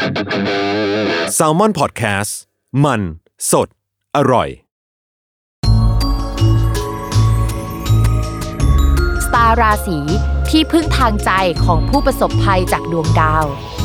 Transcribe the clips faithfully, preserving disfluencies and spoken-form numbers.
Salmon Podcast มันสดอร่อยสตาร์ราศีที่พึ่งทางใจของผู้ประสบภัยจากดวงดาว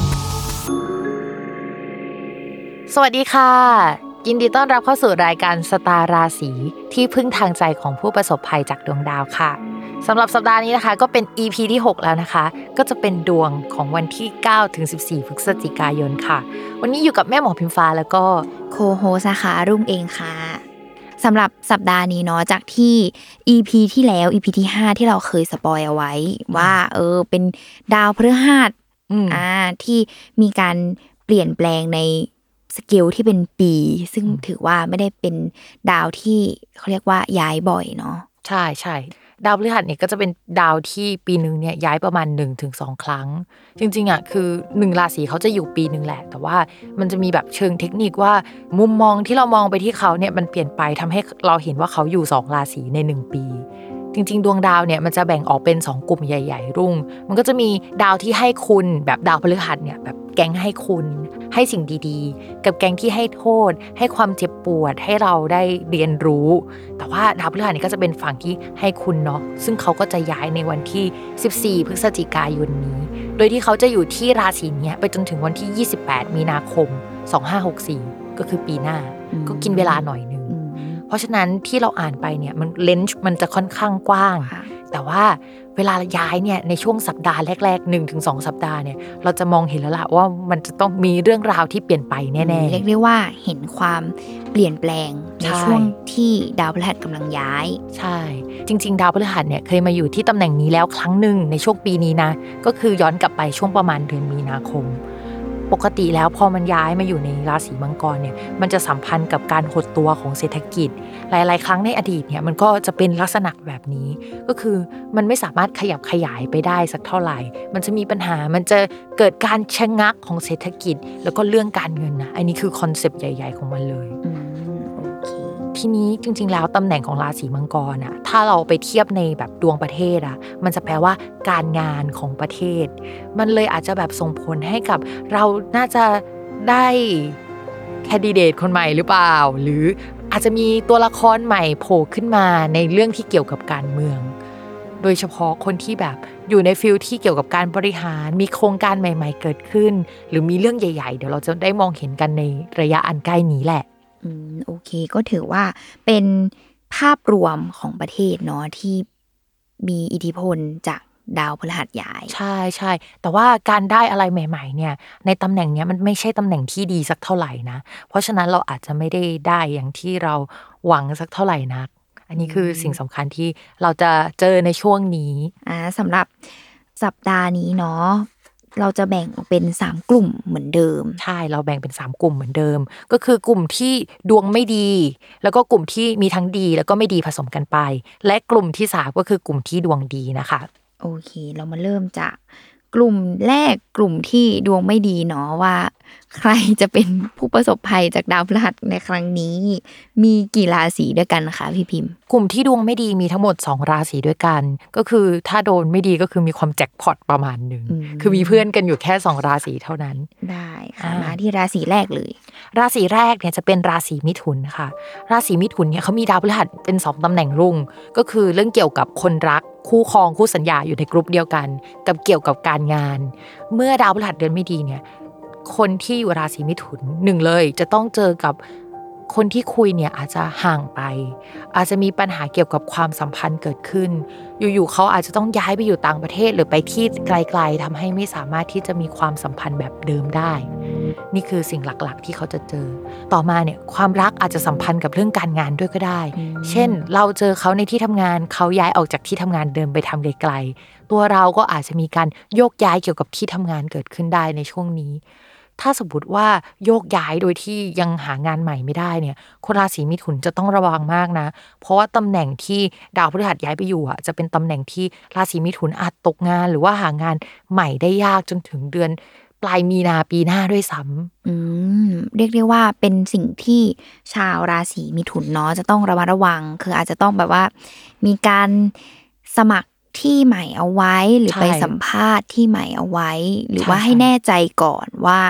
สวัสดีค่ะยินดีต้อนรับเข้าสู่รายการสตาร์ราศีที่พึ่งทางใจของผู้ประสบภัยจากดวงดาวค่ะสำหรับสัปดาห์นี้นะคะก็เป็น อี พี ที่หกแล้วนะคะก็จะเป็นดวงของวันที่เก้าถึงสิบสี่พฤศจิกายนค่ะวันนี้อยู่กับแม่หมอพิมฟ้าแล้วก็โคโฮสค่ะรุ่งเองค่ะสำหรับสัปดาห์นี้เนาะจากที่ อี พี ที่แล้ว อี พี ที่ห้าที่เราเคยสปอยเอาไว้ว่าเออเป็นดาวพฤหัสอ่าที่มีการเปลี่ยนแปลงในสเกลที่เป็นปีซึ่งถือว่าไม่ได้เป็นดาวที่เขาเรียกว่าย้ายบ่อยเนาะใช่ๆดาวพฤหัสเนี่ยก็จะเป็นดาวที่ปีนึงเนี่ยย้ายประมาณ หนึ่งถึงสอง ครั้งจริงๆอ่ะคือหนึ่งราศีเขาจะอยู่ปีนึงแหละแต่ว่ามันจะมีแบบเชิงเทคนิคว่ามุมมองที่เรามองไปที่เขาเนี่ยมันเปลี่ยนไปทำให้เราเห็นว่าเขาอยู่สองราศีในหนึ่งปีจริงๆดวงดาวเนี่ยมันจะแบ่งออกเป็นสองกลุ่มใหญ่ๆรุ่งมันก็จะมีดาวที่ให้คุณแบบดาวพฤหัสเนี่ยแบบแก๊งให้คุณให้สิ่งดีๆกับแก๊งที่ให้โทษให้ความเจ็บปวดให้เราได้เรียนรู้แต่ว่าดาวพฤหัสนี่ก็จะเป็นฝั่งที่ให้คุณเนาะซึ่งเขาก็จะย้ายในวันที่สิบสี่พฤศจิกายนนี้โดยที่เขาจะอยู่ที่ราศีนี้ไปจนถึงวันที่ยี่สิบแปดมีนาคมสองพันห้าร้อยหกสิบสี่ก็คือปีหน้าก็กินเวลาหน่อยนึงเพราะฉะนั้นที่เราอ่านไปเนี่ยมันเลนส์มันจะค่อนข้างกว้างแต่ว่าเวลาย้ายเนี่ยในช่วงสัปดาห์แรกๆ หนึ่งถึงสอง สัปดาห์เนี่ยเราจะมองเห็นแล้วล่ะว่ามันจะต้องมีเรื่องราวที่เปลี่ยนไปแน่ๆเรียกได้ว่าเห็นความเปลี่ยนแปลงในช่วงที่ดาวพฤหัสกำลังย้ายใช่จริงๆดาวพฤหัสเนี่ยเคยมาอยู่ที่ตำแหน่งนี้แล้วครั้งหนึ่งในช่วงปีนี้นะก็คือย้อนกลับไปช่วงประมาณเดือนมีนาคมปกติแล้วพอมันย้ายมาอยู่ในราศีมังกรเนี่ยมันจะสัมพันธ์กับการหดตัวของเศรษฐกิจหลายๆครั้งในอดีตเนี่ยมันก็จะเป็นลักษณะแบบนี้ก็คือมันไม่สามารถขยับขยายไปได้สักเท่าไหร่มันจะมีปัญหามันจะเกิดการชะงักของเศรษฐกิจแล้วก็เรื่องการเงินนะอันนี้คือคอนเซปต์ใหญ่ๆของมันเลยทีนี้จริงๆแล้วตำแหน่งของราศีมังกรอ่ะถ้าเราไปเทียบในแบบดวงประเทศอ่ะมันจะแปลว่าการงานของประเทศมันเลยอาจจะแบบส่งผลให้กับเราน่าจะได้แคนดิเดตคนใหม่หรือเปล่าหรืออาจจะมีตัวละครใหม่โผล่ขึ้นมาในเรื่องที่เกี่ยวกับการเมืองโดยเฉพาะคนที่แบบอยู่ในฟิลที่เกี่ยวกับการบริหารมีโครงการใหม่ๆเกิดขึ้นหรือมีเรื่องใหญ่ๆเดี๋ยวเราจะได้มองเห็นกันในระยะอันใกล้นี้แหละอืมโอเคก็ถือว่าเป็นภาพรวมของประเทศเนาะที่มีอิทธิพลจากดาวพฤหัสย้ายใช่ใช่แต่ว่าการได้อะไรใหม่ๆเนี่ยในตำแหน่งเนี้ยมันไม่ใช่ตำแหน่งที่ดีสักเท่าไหร่นะเพราะฉะนั้นเราอาจจะไม่ได้ได้อย่างที่เราหวังสักเท่าไหร่นักอันนี้คือสิ่งสำคัญที่เราจะเจอในช่วงนี้อ่าสำหรับสัปดาห์นี้เนาะเราจะแบ่งออกเป็นสามกลุ่มเหมือนเดิมใช่เราแบ่งเป็นสามกลุ่มเหมือนเดิมก็คือกลุ่มที่ดวงไม่ดีแล้วก็กลุ่มที่มีทั้งดีแล้วก็ไม่ดีผสมกันไปและกลุ่มที่สามก็คือกลุ่มที่ดวงดีนะคะโอเคเรามาเริ่มจากกลุ่มแรกกลุ่มที่ดวงไม่ดีเนาะว่าใครจะเป็นผู้ประสบภัยจากดาวพฤหัสในครั้งนี้มีกี่ราศีด้วยกันคะพี่พิมพ์กลุ่มที่ดวงไม่ดีมีทั้งหมดสองราศีด้วยกันก็คือถ้าโดนไม่ดีก็คือมีความแจ็คพอตประมาณนึงคือมีเพื่อนกันอยู่แค่สองราศีเท่านั้นได้ค่ะมาที่ราศีแรกเลยราศีแรกเนี่ยจะเป็นราศีมิถุนค่ะราศีมิถุนเนี่ยเขามีดาวพฤหัสเป็นสองตำแหน่งรุ่งก็คือเรื่องเกี่ยวกับคนรักคู่ครองคู่สัญญาอยู่ในกลุ่มเดียวกันกับเกี่ยวกับการงานเมื่อดาวพฤหัสเดินไม่ดีเนี่ยคนที่อยู่ราศีมิถุนหนึ่งเลยจะต้องเจอกับคนที่คุยเนี่ยอาจจะห่างไปอาจจะมีปัญหาเกี่ยวกับความสัมพันธ์เกิดขึ้นอยู่ๆเขาอาจจะต้องย้ายไปอยู่ต่างประเทศหรือไปที่ไกลๆทำให้ไม่สามารถที่จะมีความสัมพันธ์แบบเดิมได้นี่คือสิ่งหลักๆที่เขาจะเจอต่อมาเนี่ยความรักอาจจะสัมพันธ์กับเรื่องการงานด้วยก็ได้เช่นเราเจอเขาในที่ทำงานเขาย้ายออกจากที่ทำงานเดินไปทำไกลๆตัวเราก็อาจจะมีการโยกย้ายเกี่ยวกับที่ทำงานเกิดขึ้นได้ในช่วงนี้ถ้าสมมติว่าโยกย้ายโดยที่ยังหางานใหม่ไม่ได้เนี่ยคนราศีมิถุนจะต้องระวังมากนะเพราะว่าตำแหน่งที่ดาวพฤหัสย้ายไปอยู่อ่ะจะเป็นตำแหน่งที่ราศีมิถุนอาจตกงานหรือว่าหางานใหม่ได้ยากจนถึงเดือนปลายมีนาปีหน้าด้วยซ้ำอืมเรียกได้ว่าเป็นสิ่งที่ชาวราศีมิถุนเนาะจะต้องระมัดระวังคืออาจจะต้องแบบว่ามีการสมัครที่ใหม่เอาไว้หรือไปสัมภาษณ์ที่ใหม่เอาไว้หรือว่าให้แน่ใจก่อนว่า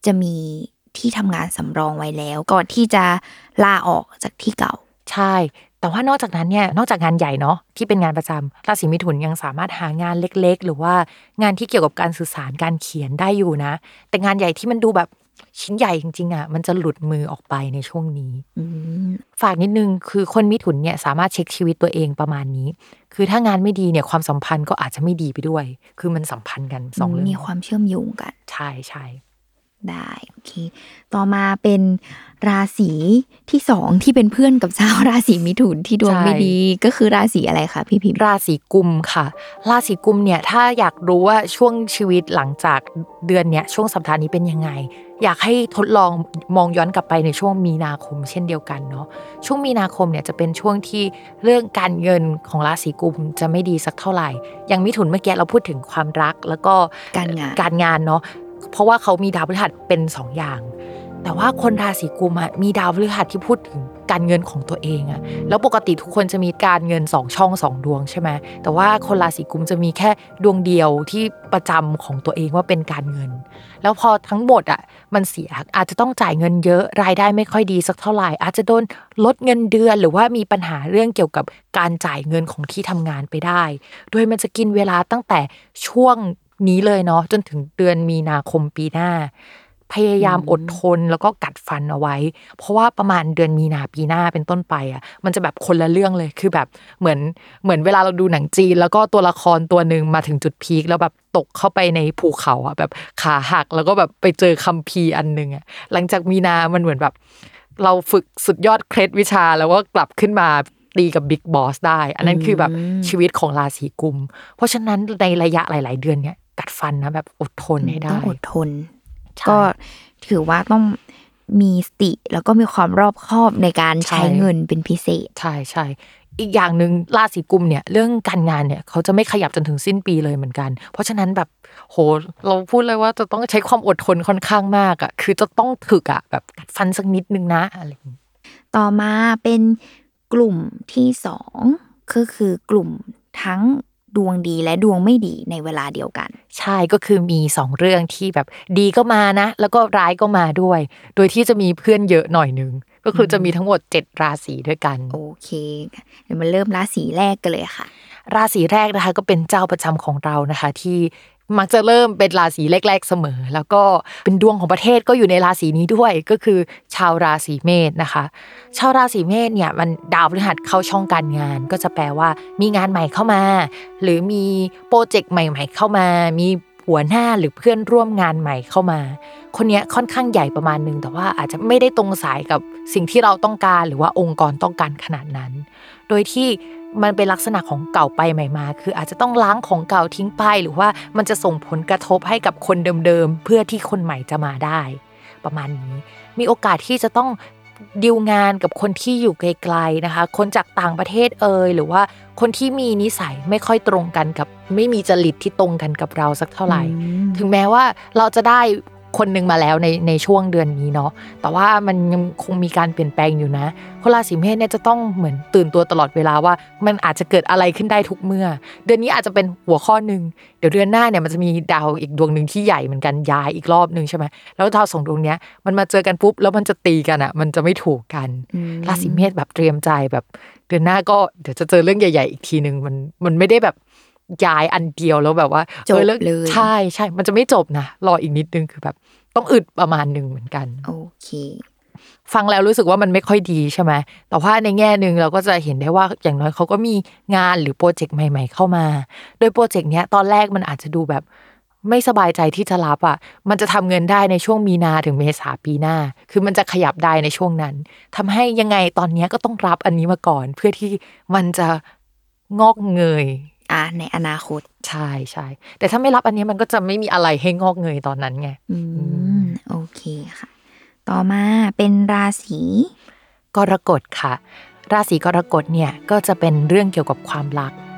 จะมีที่ทำงานสำรองไว้แล้วก่อนที่จะลาออกจากที่เก่าใช่แต่ว่านอกจากนั้นเนี่ยนอกจากงานใหญ่เนาะที่เป็นงานประจำราศีมิถุนยังสามารถหางานเล็กๆหรือว่างานที่เกี่ยวกับการสื่อสารการเขียนได้อยู่นะแต่งานใหญ่ที่มันดูแบบชิ้นใหญ่จริงๆอ่ะมันจะหลุดมือออกไปในช่วงนี้ฝากนิดนึงคือคนมิถุนเนี่ยสามารถเช็คชีวิตตัวเองประมาณนี้คือถ้างานไม่ดีเนี่ยความสัมพันธ์ก็อาจจะไม่ดีไปด้วยคือมันสัมพันธ์กันสองเรื่องมีความเชื่อมโยงกันใช่ใช่ได้โอเคต่อมาเป็นราศีที่สองที่เป็นเพื่อนกับชาวราศีมิถุนที่ดวงไม่ดีก็คือราศีอะไรคะพี่พิมพ์ราศีกุมค่ะราศีกุมเนี่ยถ้าอยากรู้ว่าช่วงชีวิตหลังจากเดือนเนี้ยช่วงสัปดาห์นี้เป็นยังไงอยากให้ทดลองมองย้อนกลับไปในช่วงมีนาคมเช่นเดียวกันเนาะช่วงมีนาคมเนี่ยจะเป็นช่วงที่เรื่องการเงินของราศีกุมจะไม่ดีสักเท่าไหร่อย่างมิถุนเมื่อกี้เราพูดถึงความรักแล้วก็การงานการงานเนาะเพราะว่าเขามีดาวพฤหัสเป็นสองอย่างแต่ว่าคนราศีกุมอ่ะมีดาวพฤหัสที่พูดถึงการเงินของตัวเองอ่ะแล้วปกติทุกคนจะมีการเงินสองช่องสองดวงใช่ไหมแต่ว่าคนราศีกุมจะมีแค่ดวงเดียวที่ประจำของตัวเองว่าเป็นการเงินแล้วพอทั้งหมดอ่ะมันเสียอาจจะต้องจ่ายเงินเยอะรายได้ไม่ค่อยดีสักเท่าไหร่อาจจะโดนลดเงินเดือนหรือว่ามีปัญหาเรื่องเกี่ยวกับการจ่ายเงินของที่ทำงานไปได้โดยมันจะกินเวลาตั้งแต่ช่วงนี้เลยเนาะจนถึงเดือนมีนาคมปีหน้าพยายามอดทนแล้วก็กัดฟันเอาไว้เพราะว่าประมาณเดือนมีนาปีหน้าเป็นต้นไปอ่ะมันจะแบบคนละเรื่องเลยคือแบบเหมือนเหมือนเวลาเราดูหนังจีนแล้วก็ตัวละครตัวนึงมาถึงจุดพีคแล้วแบบตกเข้าไปในภูเขาอ่ะแบบขาหักแล้วก็แบบไปเจอคัมภีร์อันนึงอ่ะหลังจากมีนามันเหมือนแบบเราฝึกสุดยอดเคล็ดวิชาแล้วก็กลับขึ้นมาตีกับบิ๊กบอสได้อันนั้นคือแบบชีวิตของราศีกุมเพราะฉะนั้นในระยะหลายๆเดือนเนี้ยกัดฟันนะแบบอดทนให้ได้ต้องอดทนก็ถือว่าต้องมีสติแล้วก็มีความรอบคอบในการใช้เงินเป็นพิเศษใช่ใช่อีกอย่างนึงราศีกุมเนี่ยเรื่องการงานเนี่ยเขาจะไม่ขยับจนถึงสิ้นปีเลยเหมือนกันเพราะฉะนั้นแบบโหเราพูดเลยว่าจะต้องใช้ความอดทนค่อนข้างมากอ่ะคือจะต้องถึกอ่ะแบบกัดฟันสักนิดนึงนะอะไรต่อมาเป็นกลุ่มที่สองก็คือกลุ่มทั้งดวงดีและดวงไม่ดีในเวลาเดียวกันใช่ก็คือมีสองเรื่องที่แบบดีก็มานะแล้วก็ร้ายก็มาด้วยโดยที่จะมีเพื่อนเยอะหน่อยนึงก็คือจะมีทั้งหมดเจ็ดราศีด้วยกันโอเคเดี๋ยวมาเริ่มราศีแรกกันเลยค่ะราศีแรกนะคะก็เป็นเจ้าประจำของเรานะคะที่มักจะเริ่มเป็นราศีแรกๆเสมอแล้วก็เป็นดวงของประเทศก็อยู่ในราศีนี้ด้วยก็คือชาวราศีเมษนะคะชาวราศีเมษเนี่ยมันดาวพฤหัสเข้าช่องการงานก็จะแปลว่ามีงานใหม่เข้ามาหรือมีโปรเจกต์ใหม่ๆเข้ามามีหัวหน้าหรือเพื่อนร่วมงานใหม่เข้ามาคนนี้ค่อนข้างใหญ่ประมาณนึงแต่ว่าอาจจะไม่ได้ตรงสายกับสิ่งที่เราต้องการหรือว่าองค์กรต้องการขนาดนั้นโดยที่มันเป็นลักษณะของเก่าไปใหม่มาคืออาจจะต้องล้างของเก่าทิ้งไปหรือว่ามันจะส่งผลกระทบให้กับคนเดิมๆเพื่อที่คนใหม่จะมาได้ประมาณนี้มีโอกาสที่จะต้องดีลงานกับคนที่อยู่ไกลๆนะคะคนจากต่างประเทศเอ่ยหรือว่าคนที่มีนิสัยไม่ค่อยตรงกันกับไม่มีจริตที่ตรงกันกับเราสักเท่าไหร่ถึงแม้ว่าเราจะได้คนนึงมาแล้วในในช่วงเดือนนี้เนาะแต่ว่ามันยังคงมีการเปลี่ยนแปลงอยู่นะคนราศีเมษเนี่ยจะต้องเหมือนตื่นตัวตลอดเวลาว่ามันอาจจะเกิดอะไรขึ้นได้ทุกเมื่อเดือนนี้อาจจะเป็นหัวข้อนึงเดี๋ยวเดือนหน้าเนี่ยมันจะมีดาวอีกดวงนึงที่ใหญ่เหมือนกันย้ายอีกรอบนึงใช่ไหมแล้วดาวสองดวงเนี้ยมันมาเจอกันปุ๊บแล้วมันจะตีกันอ่ะมันจะไม่ถูกกันราศีเมษแบบเตรียมใจแบบเดือนหน้าก็เดี๋ยวจะเจอเรื่องใหญ่ๆอีกทีนึงมันมันไม่ได้แบบย้ายอันเดียวแล้วแบบว่าจบเลยใช่ใช่มันจะไม่จบนะรออีกนิดนึงคือแบบต้องอึดประมาณนึงเหมือนกันโอเคฟังแล้วรู้สึกว่ามันไม่ค่อยดีใช่ไหมแต่ว่าในแง่นึงเราก็จะเห็นได้ว่าอย่างน้อยเขาก็มีงานหรือโปรเจกต์ใหม่ๆเข้ามาโดยโปรเจกต์เนี้ยตอนแรกมันอาจจะดูแบบไม่สบายใจที่จะรับอ่ะมันจะทำเงินได้ในช่วงมีนาถึงเมษาปีหน้าคือมันจะขยับได้ในช่วงนั้นทำให้ยังไงตอนนี้ก็ต้องรับอันนี้มาก่อนเพื่อที่มันจะงอกเงยอ่ะในอนาคตใช่ใช่แต่ถ้าไม่รับอันนี้มันก็จะไม่มีอะไรให้งอกเงยตอนนั้นไงอืมโอเคค่ะต่อมาเป็นราศีกรกฎค่ะราศีกรกฎเนี่ยก็จะเป็นเรื่องเกี่ยวกับความรัก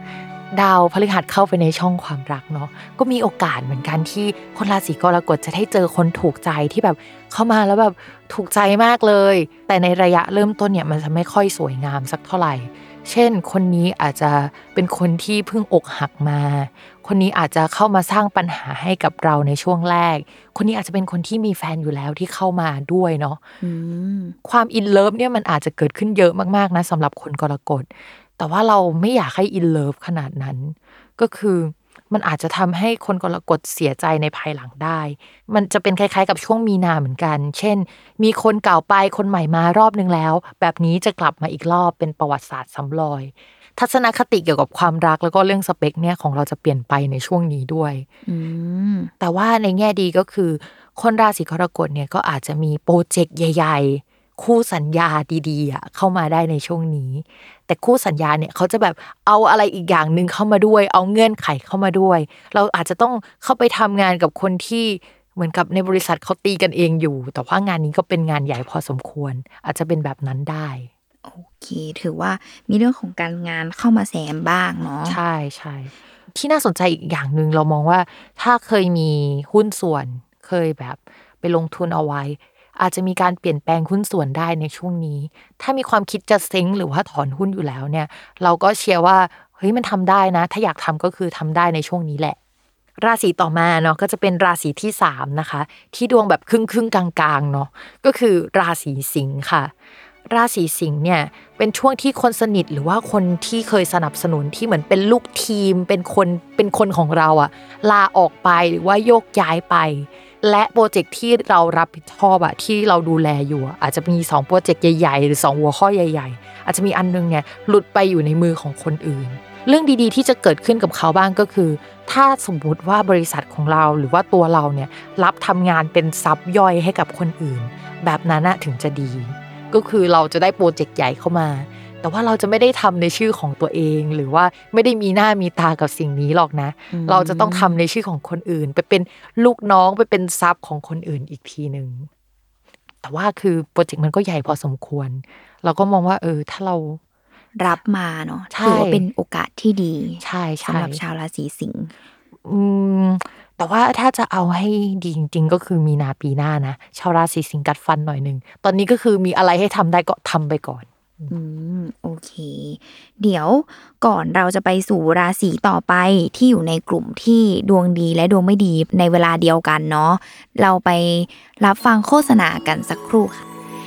ดาวพฤหัสเข้าไปในช่องความรักเนาะก็มีโอกาสเหมือนกันที่คนราศีกรกฎจะได้เจอคนถูกใจที่แบบเข้ามาแล้วแบบถูกใจมากเลยแต่ในระยะเริ่มต้นเนี่ยมันจะไม่ค่อยสวยงามสักเท่าไหร่เช่นคนนี้อาจจะเป็นคนที่เพิ่งอกหักมาคนนี้อาจจะเข้ามาสร้างปัญหาให้กับเราในช่วงแรกคนนี้อาจจะเป็นคนที่มีแฟนอยู่แล้วที่เข้ามาด้วยเนาะความอินเลิฟเนี่ยมันอาจจะเกิดขึ้นเยอะมากๆนะสำหรับคนกรกฎแต่ว่าเราไม่อยากให้อินเลิฟขนาดนั้นก็คือมันอาจจะทำให้คนกรกฎเสียใจในภายหลังได้มันจะเป็นคล้ายๆกับช่วงมีนาเหมือนกันเช่นมีคนเก่าไปคนใหม่มารอบนึงแล้วแบบนี้จะกลับมาอีกรอบเป็นประวัติศาสตร์ซ้ำรอยทัศนคติเกี่ยวกับความรักแล้วก็เรื่องสเปคเนี่ยของเราจะเปลี่ยนไปในช่วงนี้ด้วยแต่ว่าในแง่ดีก็คือคนราศีกรกฎเนี่ยก็อาจจะมีโปรเจกต์ใหญ่ๆคู่สัญญาดีๆอ่ะเข้ามาได้ในช่วงนี้แต่คู่สัญญาเนี่ยเขาจะแบบเอาอะไรอีกอย่างนึงเข้ามาด้วยเอาเงื่อนไขเข้ามาด้วยเราอาจจะต้องเข้าไปทำงานกับคนที่เหมือนกับในบริษัทเขาตีกันเองอยู่แต่ว่างานนี้ก็เป็นงานใหญ่พอสมควรอาจจะเป็นแบบนั้นได้โอเคถือว่ามีเรื่องของการงานเข้ามาแซมบ้างเนาะใช่ใช่ที่น่าสนใจอีกอย่างนึงเรามองว่าถ้าเคยมีหุ้นส่วนเคยแบบไปลงทุนเอาไว้อาจจะมีการเปลี่ยนแปลงหุ้นส่วนได้ในช่วงนี้ถ้ามีความคิดจะเซ้งหรือว่าถอนหุ้นอยู่แล้วเนี่ยเราก็เชียร์ว่าเฮ้ยมันทำได้นะถ้าอยากทำก็คือทำได้ในช่วงนี้แหละราศีต่อมาเนาะก็จะเป็นราศีที่สามนะคะที่ดวงแบบครึ่งๆกลางๆเนาะก็คือราศีสิงค์ค่ะราศีสิงห์เนี่ยเป็นช่วงที่คนสนิทหรือว่าคนที่เคยสนับสนุนที่เหมือนเป็นลูกทีมเป็นคนเป็นคนของเราอะลาออกไปหรือว่าโยกย้ายไปและโปรเจกต์ที่เรารับผิดชอบอะที่เราดูแลอยู่อาจจะมีสองโปรเจกต์ใหญ่ๆหรือสองหัวข้อใหญ่ๆอาจจะมีอันนึงเนี่ยหลุดไปอยู่ในมือของคนอื่นเรื่องดีๆที่จะเกิดขึ้นกับเขาบ้างก็คือถ้าสมมุติว่าบริษัทของเราหรือว่าตัวเราเนี่ยรับทำงานเป็นซับย่อยให้กับคนอื่นแบบนั้นนะถึงจะดีก็คือเราจะได้โปรเจกต์ใหญ่เข้ามาแต่ว่าเราจะไม่ได้ทำในชื่อของตัวเองหรือว่าไม่ได้มีหน้ามีตากับสิ่งนี้หรอกนะเราจะต้องทำในชื่อของคนอื่นไปเป็นลูกน้องไปเป็นซับของคนอื่นอีกทีนึงแต่ว่าคือโปรเจกต์มันก็ใหญ่พอสมควรเราก็มองว่าเออถ้าเรารับมาเนาะถือว่าเป็นโอกาสที่ดีใช่สำหรับชาวราศีสิงห์อืมแต่ว่าถ้าจะเอาให้ดีจริงๆก็คือมีนาปีหน้านะชาวราศีสิงห์กัดฟันหน่อยนึงตอนนี้ก็คือมีอะไรให้ทำได้ก็ทำไปก่อนอืมโอเคเดี๋ยวก่อนเราจะไปสู่ราศีต่อไปที่อยู่ในกลุ่มที่ดวงดีและดวงไม่ดีในเวลาเดียวกันเนาะเราไปรับฟังโฆษณากันสักครู่ค่ะ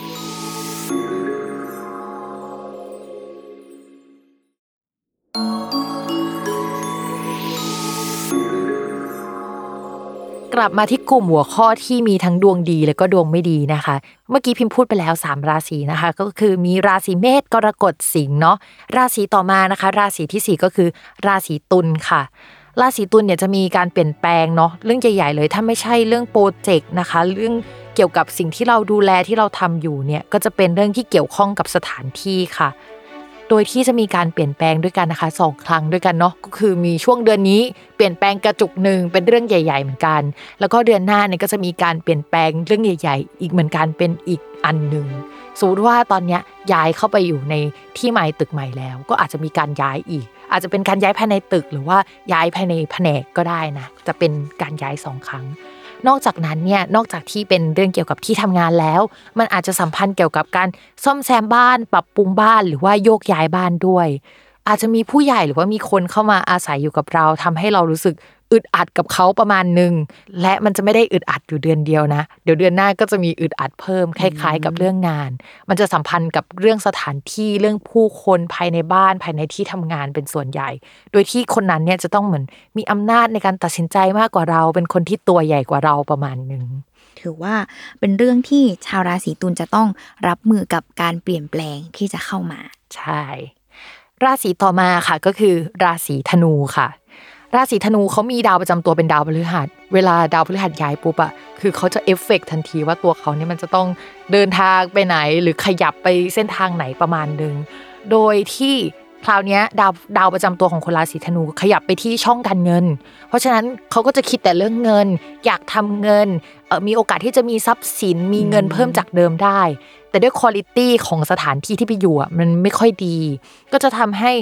กลับมาที่กลุ่มหัวข้อที่มีทั้งดวงดีและก็ดวงไม่ดีนะคะเมื่อกี้พิมพ์พูดไปแล้วสามราศีนะคะก็คือมีราศีเมษกรกฎสิงห์เนาะราศีต่อมานะคะราศีที่สี่ก็คือราศีตุลค่ะราศีตุลเนี่ยจะมีการเปลี่ยนแปลงเนาะเรื่องใหญ่ๆเลยถ้าไม่ใช่เรื่องโปรเจกต์นะคะเรื่องเกี่ยวกับสิ่งที่เราดูแลที่เราทำอยู่เนี่ยก็จะเป็นเรื่องที่เกี่ยวข้องกับสถานที่ค่ะโดยที่จะมีการเปลี่ยนแปลงด้วยกันนะคะสองครั้งด้วยกันเนาะก็คือมีช่วงเดือนนี้เปลี่ยนแปลงกระจุกนึงเป็นเรื่องใหญ่ๆเหมือนกันแล้วก็เดือนหน้าเนี่ยก็จะมีการเปลี่ยนแปลงเรื่องใหญ่ๆอีกเหมือนกันเป็นอีกอันนึงสมมติว่าตอนนี้ย้ายเข้าไปอยู่ในที่ใหม่ตึกใหม่แล้วก็อาจจะมีการย้ายอีกอาจจะเป็นการย้ายภายในตึกหรือว่าย้ายภายในแผนกก็ได้นะจะเป็นการย้ายสองครั้งนอกจากนั้นเนี่ยนอกจากที่เป็นเรื่องเกี่ยวกับที่ทำงานแล้วมันอาจจะสัมพันธ์เกี่ยวกับการซ่อมแซมบ้านปรับปรุงบ้านหรือว่าโยกย้ายบ้านด้วยอาจจะมีผู้ใหญ่หรือว่ามีคนเข้ามาอาศัยอยู่กับเราทำให้เรารู้สึกอึดอัดกับเขาประมาณนึงและมันจะไม่ได้อึดอัดอยู่เดือนเดียวนะเดี๋ยวเดือนหน้าก็จะมีอึดอัดเพิ่มคล้ายๆกับเรื่องงานมันจะสัมพันธ์กับเรื่องสถานที่เรื่องผู้คนภายในบ้านภายในที่ทำงานเป็นส่วนใหญ่โดยที่คนนั้นเนี่ยจะต้องเหมือนมีอำนาจในการตัดสินใจมากกว่าเราเป็นคนที่ตัวใหญ่กว่าเราประมาณนึงถือว่าเป็นเรื่องที่ชาวราศีตุลจะต้องรับมือกับการเปลี่ยนแปลงที่จะเข้ามาใช่ราศีต่อมาค่ะก็คือราศีธนูค่ะราศีธนูเขามีดาวประจำตัวเป็นดาวพฤหัสเวลาดาวพฤหัสย้ายปุ๊บอะคือเขาจะเอฟเฟกต์ทันทีว่าตัวเขาเนี่ยมันจะต้องเดินทางไปไหนหรือขยับไปเส้นทางไหนประมาณนึงโดยที่คราวนี้ดาวดาวประจำตัวของคนราศีธนูขยับไปที่ช่องการเงินเพราะฉะนั้นเขาก็จะคิดแต่เรื่องเงินอยากทำเงินเอ่อมีโอกาสที่จะมีทรัพย์สินมีเงินเพิ่มจากเดิมได้แต่ด้วยควอลิตี้ของสถานที่ที่ไปอยู่อ่ะมันไม่ค่อยดีก็จะทำให้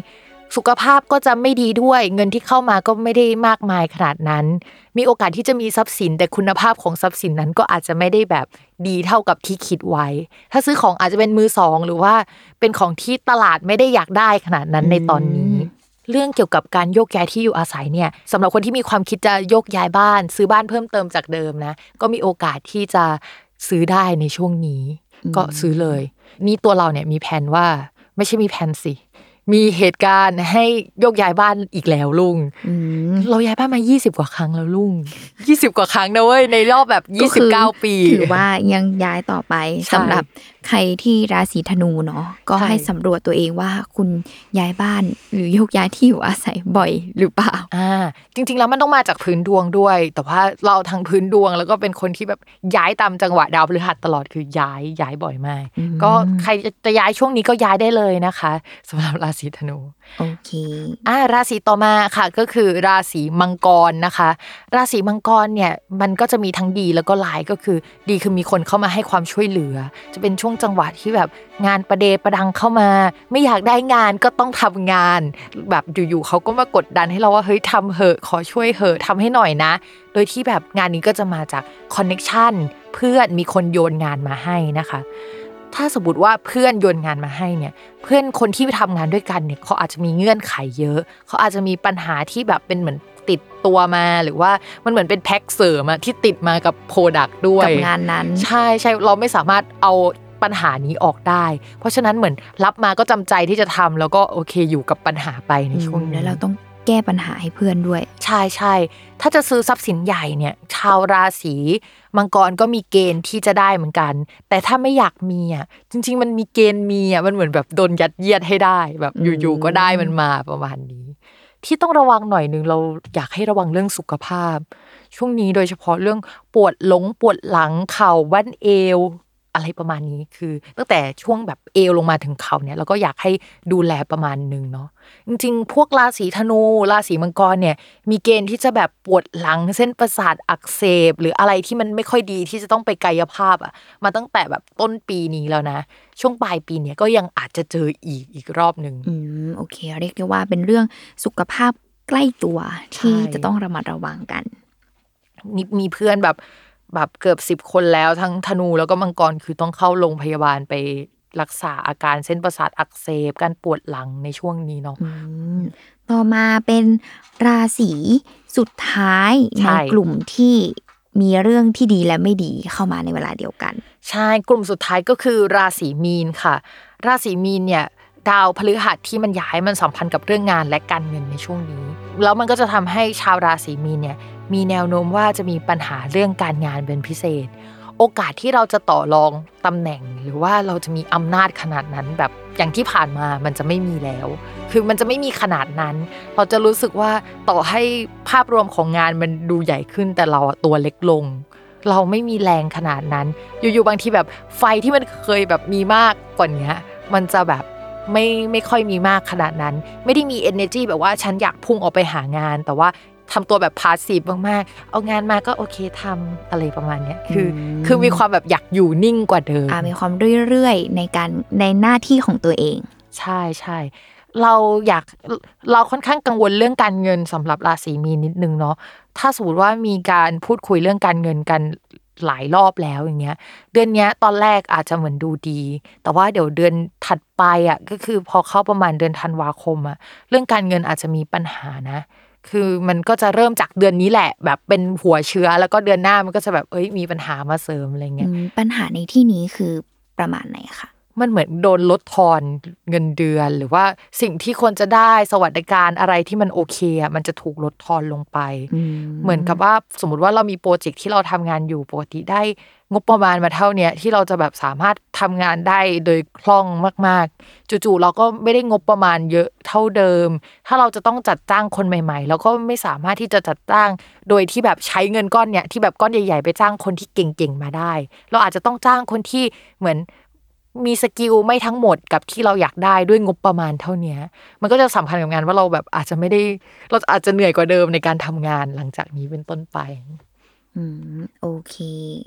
สุขภาพก็จะไม่ดีด้วยเงินที่เข้ามาก็ไม่ได้มากมายขนาดนั้นมีโอกาสที่จะมีทรัพย์สินแต่คุณภาพของทรัพย์สินนั้นก็อาจจะไม่ได้แบบดีเท่ากับที่คิดไว้ถ้าซื้อของอาจจะเป็นมือสองหรือว่าเป็นของที่ตลาดไม่ได้อยากได้ขนาดนั้นในตอนนี้เรื่องเกี่ยวกับการโยกย้ายที่อยู่อาศัยเนี่ยสำหรับคนที่มีความคิดจะโยกย้ายบ้านซื้อบ้านเพิ่มเติมจากเดิมนะก็มีโอกาสที่จะซื้อได้ในช่วงนี้ก็ซื้อเลยนี่ตัวเราเนี่ยมีแผนว่าไม่ใช่มีแผนสิมีเหตุการณ์ให้โยกย้ายบ้านอีกแล้วลุงเราย้ายบ้านมายี่สิบกว่าครั้งแล้วลุงยี่สิบกว่าครั้งนะเว้ยในรอบแบบยี่สิบเก้าปีถือว่ายังย้ายต่อไปสำหรับใครที่ราศีธนูเนาะก็ให้สำรวจตัวเองว่าคุณย้ายบ้านหรือโยกย้ายที่อยู่อาศัยบ่อยหรือเปล่าอ่าจริงๆแล้วมันต้องมาจากพื้นดวงด้วยแต่ว่าเราทางพื้นดวงแล้วก็เป็นคนที่แบบย้ายตามจังหวะดาวพฤหัสตลอดคือย้ายย้ายบ่อยมากก็ใครจะย้ายช่วงนี้ก็ย้ายได้เลยนะคะสำหรับราศีธนูโอเคอ่าราศีต่อมาค่ะก็คือราศีมังกรนะคะราศีมังกรเนี่ยมันก็จะมีทั้งดีแล้วก็ร้ายก็คือดีคือมีคนเข้ามาให้ความช่วยเหลือจะเป็นช่วงจังหวะที่แบบงานประเดประดังเข้ามาไม่อยากได้งานก็ต้องทำงานแบบอยู่ๆเขาก็มากดดันให้เราว่าเฮ้ยทำเหอะขอช่วยเหอะทำให้หน่อยนะโดยที่แบบงานนี้ก็จะมาจากคอนเนคชั่นเพื่อนมีคนโยนงานมาให้นะคะถ้าสมมติว่าเพื่อนโยนงานมาให้เนี่ยเพื่อนคนที่ทำงานด้วยกันเนี่ยเขาอาจจะมีเงื่อนไขเยอะเขาอาจจะมีปัญหาที่แบบเป็นเหมือนติดตัวมาหรือว่ามันเหมือนเป็นแพ็คเสริมอะที่ติดมากับโปรดักต์ด้วยกับงานนั้นใช่ใช่เราไม่สามารถเอาปัญหานี้ออกได้เพราะฉะนั้นเหมือนรับมาก็จำใจที่จะทำแล้วก็โอเคอยู่กับปัญหาไปในช่วงนี้แล้วเราต้องแก้ปัญหาให้เพื่อนด้วยใช่ใช่ถ้าจะซื้อทรัพย์สินใหญ่เนี่ยชาวราศีมังกรก็มีเกณฑ์ที่จะได้เหมือนกันแต่ถ้าไม่อยากมีอ่ะจริงๆมันมีเกณฑ์มีอ่ะมันเหมือนแบบโดนยัดเยียดให้ได้แบบอยู่ๆก็ได้มันมาประมาณนี้ที่ต้องระวังหน่อยนึงเราอยากให้ระวังเรื่องสุขภาพช่วงนี้โดยเฉพาะเรื่องปวดหลงปวดหลังเข่าบั้นเอวอะไรประมาณนี้คือตั้งแต่ช่วงแบบเอวลงมาถึงเข่าเนี่ยเราก็อยากให้ดูแลประมาณนึงเนาะจริงๆพวกราศีธนูราศีมังกรเนี่ยมีเกณฑ์ที่จะแบบปวดหลังเส้นประสาทอักเสบหรืออะไรที่มันไม่ค่อยดีที่จะต้องไปกายภาพอ่ะมาตั้งแต่แบบต้นปีนี้แล้วนะช่วงปลายปีเนี่ยก็ยังอาจจะเจออีกอีกรอบนึงอืมโอเคเรียกได้ว่าเป็นเรื่องสุขภาพใกล้ตัวที่จะต้องระมัดระวังกันนี่มีเพื่อนแบบแบบเกือบสิบคนแล้วทั้งธนูแล้วก็มังกรคือต้องเข้าโรงพยาบาลไปรักษาอาการเส้นประสาทอักเสบการปวดหลังในช่วงนี้เนาะต่อมาเป็นราศีสุดท้ายในกลุ่มที่มีเรื่องที่ดีและไม่ดีเข้ามาในเวลาเดียวกันใช่กลุ่มสุดท้ายก็คือราศีมีนค่ะราศีมีนเนี่ยดาวพฤหัสที่มันย้ายมันสัมพันธ์กับเรื่องงานและการเงินในช่วงนี้แล้วมันก็จะทำให้ชาวราศีมีนเนี่ยมีแนวโน้มว่าจะมีปัญหาเรื่องการงานเป็นพิเศษโอกาสที่เราจะต่อรองตำแหน่งหรือว่าเราจะมีอำนาจขนาดนั้นแบบอย่างที่ผ่านมามันจะไม่มีแล้วคือมันจะไม่มีขนาดนั้นเราจะรู้สึกว่าต่อให้ภาพรวมของงานมันดูใหญ่ขึ้นแต่เราตัวเล็กลงเราไม่มีแรงขนาดนั้นอยู่ๆบางทีแบบไฟที่มันเคยแบบมีมากกว่านี้มันจะแบบไม่ไม่ค่อยมีมากขนาดนั้นไม่ได้มี energy แบบว่าฉันอยากพุ่งออกไปหางานแต่ว่าทำตัวแบบพาสซีฟมากๆเอางานมาก็โอเคทำอะไรประมาณนี้คือคือมีความแบบอยากอยู่นิ่งกว่าเดิมอ่ามีความเรื่อยๆในการในหน้าที่ของตัวเองใช่ใช่เราอยากเราค่อนข้างกังวลเรื่องการเงินสำหรับราศีมีนนิดนึงเนาะถ้าสมมติว่ามีการพูดคุยเรื่องการเงินกันหลายรอบแล้วอย่างเงี้ยเดือนนี้ตอนแรกอาจจะเหมือนดูดีแต่ว่าเดี๋ยวเดือนถัดไปอ่ะก็คือพอเข้าประมาณเดือนธันวาคมอ่ะเรื่องการเงินอาจจะมีปัญหานะคือมันก็จะเริ่มจากเดือนนี้แหละแบบเป็นหัวเชื้อแล้วก็เดือนหน้ามันก็จะแบบเอ้ยมีปัญหามาเสริมอะไรเงี้ยปัญหาในที่นี้คือประมาณไหนคะมันเหมือนโดนลดทอนเงินเดือนหรือว่าสิ่งที่ควรจะได้สวัสดิการอะไรที่มันโอเคอ่ะมันจะถูกลดทอนลงไปเหมือนกับว่าสมมติว่าเรามีโปรเจกต์ที่เราทำงานอยู่ปกติได้งบประมาณมาเท่าเนี้ยที่เราจะแบบสามารถทำงานได้โดยคล่องมากๆจู่ๆเราก็ไม่ได้งบประมาณเยอะเท่าเดิมถ้าเราจะต้องจัดจ้างคนใหม่ๆแล้วก็ไม่สามารถที่จะจัดจ้างโดยที่แบบใช้เงินก้อนเนี้ยที่แบบก้อนใหญ่ๆไปจ้างคนที่เก่งๆมาได้เราอาจจะต้องจ้างคนที่เหมือนมีสกิลไม่ทั้งหมดกับที่เราอยากได้ด้วยงบประมาณเท่านี้มันก็จะสำคัญกับงานว่าเราแบบอาจจะไม่ได้เราอาจจะเหนื่อยกว่าเดิมในการทำงานหลังจากนี้เป็นต้นไปอืมโอเค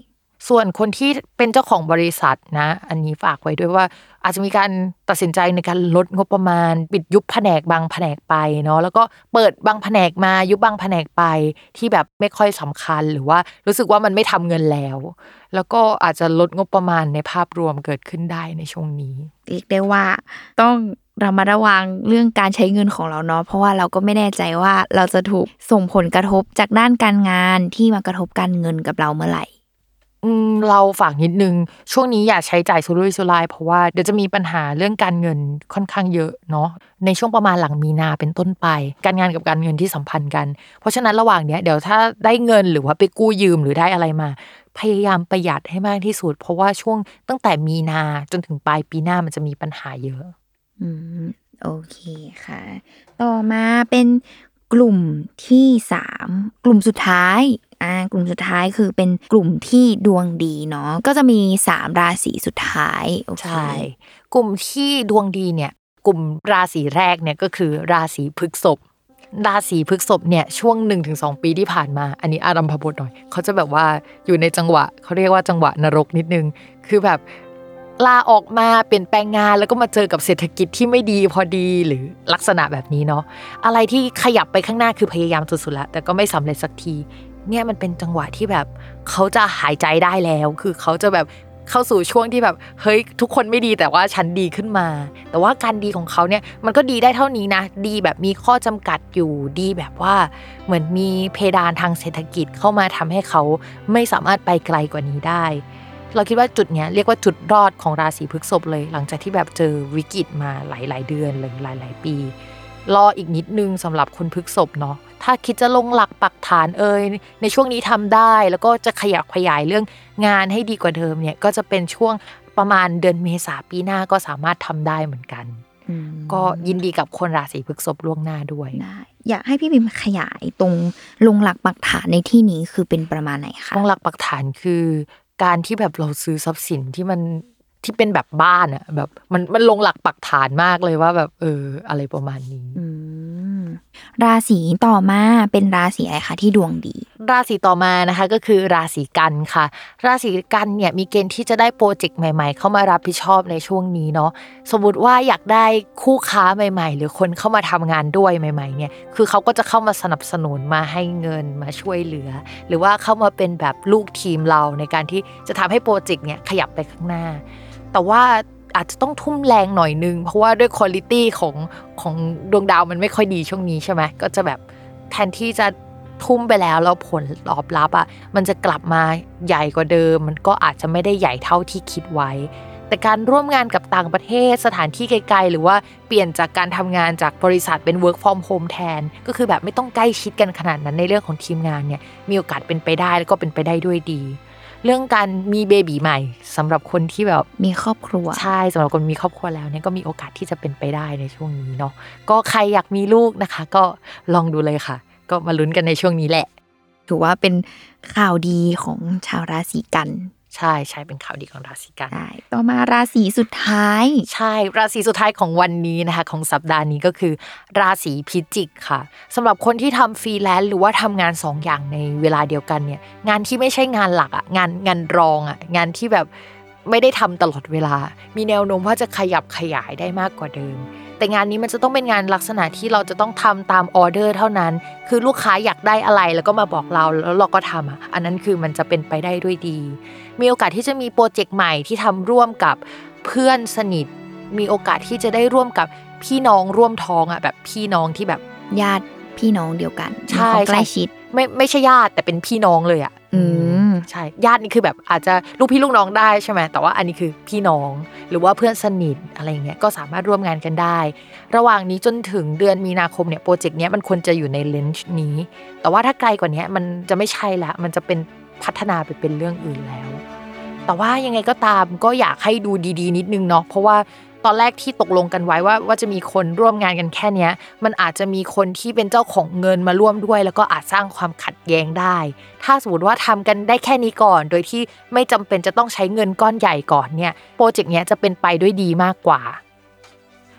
ส่วนคนที่เป็นเจ้าของบริษัทนะอันนี้ฝากไว้ด้วยว่าอาจจะมีการตัดสินใจในการลดงบประมาณปิดยุบแผนกบางแผนกไปเนาะแล้วก็เปิดบางแผนกมายุบบางแผนกไปที่แบบไม่ค่อยสำคัญหรือว่ารู้สึกว่ามันไม่ทำเงินแล้วแล้วก็อาจจะลดงบประมาณในภาพรวมเกิดขึ้นได้ในช่วงนี้เรียกได้ว่าต้องระมัดระวังเรื่องการใช้เงินของเราเนาะเพราะว่าเราก็ไม่แน่ใจว่าเราจะถูกส่งผลกระทบจากด้านการงานที่มากระทบการเงินกับเราเมื่อไหร่อืมเราฝากนิดนึงช่วงนี้อย่าใช้จ่ายสุรุ่ยสุร่ายเพราะว่าเดี๋ยวจะมีปัญหาเรื่องการเงินค่อนข้างเยอะเนาะในช่วงประมาณหลังมีนาเป็นต้นไปการงานกับการเงินที่สัมพันธ์กันเพราะฉะนั้นระหว่างเนี้ยเดี๋ยวถ้าได้เงินหรือว่าไปกู้ยืมหรือได้อะไรมาพยายามประหยัดให้มากที่สุดเพราะว่าช่วงตั้งแต่มีนาจนถึงปลายปีหน้ามันจะมีปัญหาเยอะอืมโอเคค่ะต่อมาเป็นกลุ่มที่สามกลุ่มสุดท้ายอ่ากลุ่มสุดท้ายคือเป็นกลุ่มที่ดวงดีเนาะก็จะมีสามราศีสุดท้ายโอเคใช่กลุ่มที่ดวงดีเนี่ยกลุ่มราศีแรกเนี่ยก็คือราศีพฤษภราศีพฤษภเนี่ยช่วง หนึ่งถึงสอง ปีที่ผ่านมาอันนี้อารัมภบทหน่อยเขาจะแบบว่าอยู่ในจังหวะเขาเรียกว่าจังหวะนรกนิดนึงคือแบบลาออกมาเปลี่ยนแปลงงานแล้วก็มาเจอกับเศรษฐกิจที่ไม่ดีพอดีหรือลักษณะแบบนี้เนาะอะไรที่ขยับไปข้างหน้าคือพยายามสุดๆแล้วแต่ก็ไม่สำเร็จสักทีเนี่ยมันเป็นจังหวะที่แบบเขาจะหายใจได้แล้วคือเขาจะแบบเข้าสู่ช่วงที่แบบเฮ้ยทุกคนไม่ดีแต่ว่าฉันดีขึ้นมาแต่ว่าการดีของเขาเนี่ยมันก็ดีได้เท่านี้นะดีแบบมีข้อจำกัดอยู่ดีแบบว่าเหมือนมีเพดานทางเศรษฐกิจเข้ามาทำให้เขาไม่สามารถไปไกลกว่านี้ได้เราคิดว่าจุดเนี้ยเรียกว่าจุดรอดของราศีพฤษภเลยหลังจากที่แบบเจอวิกฤตมาหลายๆเดือนหรือหลายๆปีรออีกนิดนึงสำหรับคนพฤษภเนาะถ้าคิดจะลงหลักปักฐานเอ่ยในช่วงนี้ทำได้แล้วก็จะขยับขยายเรื่องงานให้ดีกว่าเดิมเนี่ยก็จะเป็นช่วงประมาณเดือนเมษาปีหน้าก็สามารถทำได้เหมือนกันก็ยินดีกับคนราศีพฤษภล่วงหน้าด้วยอยากให้พี่บิมขยายตรงลงหลักปักฐานในที่นี้คือเป็นประมาณไหนคะลงหลักปักฐานคือการที่แบบเราซื้อทรัพย์สินที่มันที่เป็นแบบบ้านอะแบบมันมันลงหลักปักฐานมากเลยว่าแบบเอออะไรประมาณนี้ราศีต่อมาเป็นราศีอะไรคะที่ดวงดีราศีต่อมานะคะก็คือราศีกันค่ะราศีกันเนี่ยมีเกณฑ์ที่จะได้โปรเจกต์ใหม่ๆเข้ามารับผิดชอบในช่วงนี้เนาะสมมุติว่าอยากได้คู่ค้าใหม่ๆหรือคนเข้ามาทำงานด้วยใหม่ๆเนี่ยคือเขาก็จะเข้ามาสนับสนุนมาให้เงินมาช่วยเหลือหรือว่าเข้ามาเป็นแบบลูกทีมเราในการที่จะทำให้โปรเจกต์เนี่ยขยับไปข้างหน้าแต่ว่าอาจจะต้องทุ่มแรงหน่อยนึงเพราะว่าด้วยควอลิตี้ของของดวงดาวมันไม่ค่อยดีช่วงนี้ใช่ไหมก็จะแบบแทนที่จะทุ่มไปแล้วแล้วผลตอบรับอ่ะมันจะกลับมาใหญ่กว่าเดิมมันก็อาจจะไม่ได้ใหญ่เท่าที่คิดไว้แต่การร่วมงานกับต่างประเทศสถานที่ไกลๆหรือว่าเปลี่ยนจากการทำงานจากบริษัทเป็น work from home แทนก็คือแบบไม่ต้องใกล้ชิดกันขนาดนั้นในเรื่องของทีมงานเนี่ยมีโอกาสเป็นไปได้แล้วก็เป็นไปได้ด้วยดีเรื่องการมีเบบีใหม่สำหรับคนที่แบบมีครอบครัวใช่สำหรับคนมีครอบครัวแล้วเนี่ยก็มีโอกาสที่จะเป็นไปได้ในช่วงนี้เนาะก็ใครอยากมีลูกนะคะก็ลองดูเลยค่ะก็มาลุ้นกันในช่วงนี้แหละถือว่าเป็นข่าวดีของชาวราศีกันใช่ใช่เป็นข่าวดีของราศีกันใช่ต่อมาราศีสุดท้ายใช่ราศีสุดท้ายของวันนี้นะคะของสัปดาห์นี้ก็คือราศีพิจิกค่ะสำหรับคนที่ทำฟรีแลนซ์หรือว่าทำงานสองอย่างในเวลาเดียวกันเนี่ยงานที่ไม่ใช่งานหลักอ่ะงานงานรองอ่ะงานที่แบบไม่ได้ทำตลอดเวลามีแนวโน้มว่าจะขยับขยายได้มากกว่าเดิมแต่งานนี้มันจะต้องเป็นงานลักษณะที่เราจะต้องทำตามออเดอร์เท่านั้นคือลูกค้าอยากได้อะไรแล้วก็มาบอกเราแล้วเราก็ทำอ่ะอันนั้นคือมันจะเป็นไปได้ด้วยดีมีโอกาสที่จะมีโปรเจกต์ใหม่ที่ทำร่วมกับเพื่อนสนิทมีโอกาสที่จะได้ร่วมกับพี่น้องร่วมท้องอ่ะแบบพี่น้องที่แบบญาติพี่น้องเดียวกันใกล้ชิดไม่ไม่ใช่ญาติแต่เป็นพี่น้องเลยอ่ะอืมใช่ญาตินี่คือแบบอาจจะลูกพี่ลูกน้องได้ใช่ไหมแต่ว่าอันนี้คือพี่น้องหรือว่าเพื่อนสนิทอะไรเงี้ยก็สามารถร่วมงานกันได้ระหว่างนี้จนถึงเดือนมีนาคมเนี่ยโปรเจกต์เนี้ยมันควรจะอยู่ในเลนส์นี้แต่ว่าถ้าไกลกว่านี้มันจะไม่ใช่ละมันจะเป็นพัฒนาไปเป็นเรื่องอื่นแล้วแต่ว่ายังไงก็ตามก็อยากให้ดูดีๆนิดนึงเนาะเพราะว่าตอนแรกที่ตกลงกันไว้ว่าว่าจะมีคนร่วมงานกันแค่นี้มันอาจจะมีคนที่เป็นเจ้าของเงินมาร่วมด้วยแล้วก็อาจสร้างความขัดแย้งได้ถ้าสมมติว่าทำกันได้แค่นี้ก่อนโดยที่ไม่จำเป็นจะต้องใช้เงินก้อนใหญ่ก่อนเนี่ยโปรเจกต์เนี้ยจะเป็นไปด้วยดีมากกว่า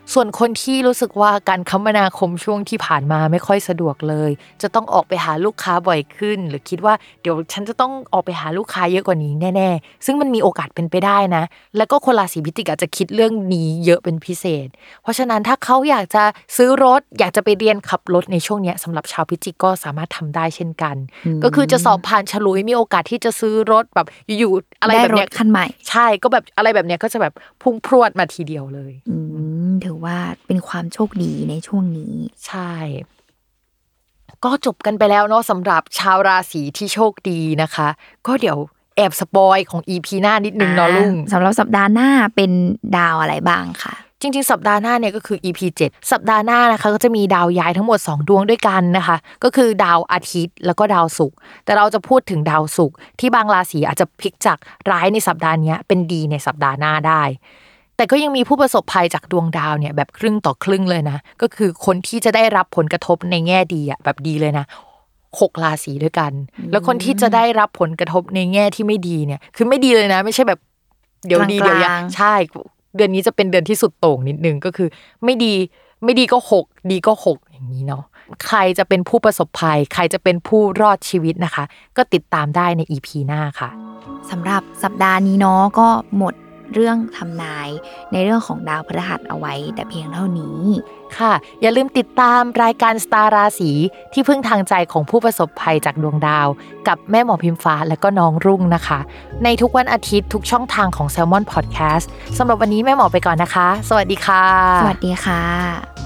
ส่วนคนที่รู้สึกว่าการคมนาคมช่วงที่ผ่านมาไม่ค่อยสะดวกเลยจะต้องออกไปหาลูกค้าบ่อยขึ้นหรือคิดว่าเดี๋ยวฉันจะต้องออกไปหาลูกค้าเยอะกว่านี้แน่ๆซึ่งมันมีโอกาสเป็นไปได้นะแล้วก็คนราศีพิจิกอาจจะคิดเรื่องนี้เยอะเป็นพิเศษเพราะฉะนั้นถ้าเขาอยากจะซื้อรถอยากจะไปเรียนขับรถในช่วงนี้สำหรับชาวพิจิกก็สามารถทำได้เช่นกันก็คือจะสอบผ่านฉลุยมีโอกาสที่จะซื้อรถแบบอยู่ๆอะไรแบบเนี้ยคันใหม่ใช่ก็แบบอะไรแบบเนี้ยก็จะแบบพุ่งพรวดมาทีเดียวเลยอืมถือว่าเป็นความโชคดีในช่วงนี้ใช่ก็จบกันไปแล้วเนาะสำหรับชาวราศีที่โชคดีนะคะก็เดี๋ยวแอบสปอยของ อี พี หน้านิดนึงเนาะลุงสำหรับสัปดาห์หน้าเป็นดาวอะไรบ้างค่ะจริงๆสัปดาห์หน้าเนี่ยก็คือ อี พี เจ็ดสัปดาห์หน้านะคะก็จะมีดาวย้ายทั้งหมดสองดวงด้วยกันนะคะก็คือดาวอาทิตย์แล้วก็ดาวศุกร์แต่เราจะพูดถึงดาวศุกร์ที่บางราศีอาจจะพลิกจากร้ายในสัปดาห์นี้เป็นดีในสัปดาห์หน้าได้แต่ก็ยังมีผู้ประสบภัยจากดวงดาวเนี่ยแบบครึ่งต่อครึ่งเลยนะก็คือคนที่จะได้รับผลกระทบในแง่ดีอ่ะแบบดีเลยนะหกราศีด้วยกันแล้วคนที่จะได้รับผลกระทบในแง่ที่ไม่ดีเนี่ยคือไม่ดีเลยนะไม่ใช่แบบเดี๋ยวดีเดี๋ยวยังใช่เดือนนี้จะเป็นเดือนที่สุดโต่งนิดนึงก็คือไม่ดีไม่ดีก็หกดีก็หกอย่างนี้เนาะใครจะเป็นผู้ประสบภัยใครจะเป็นผู้รอดชีวิตนะคะก็ติดตามได้ใน อี พี หน้าค่ะสำหรับสัปดาห์นี้เนาะก็หมดเรื่องทำนายในเรื่องของดาวพฤหัสเอาไว้แต่เพียงเท่านี้ค่ะอย่าลืมติดตามรายการสตาร์ราศีที่พึ่งทางใจของผู้ประสบภัยจากดวงดาวกับแม่หมอพิมฟ้าและก็น้องรุ่งนะคะในทุกวันอาทิตย์ทุกช่องทางของ Salmon Podcast สำหรับวันนี้แม่หมอไปก่อนนะคะสวัสดีค่ะสวัสดีค่ะ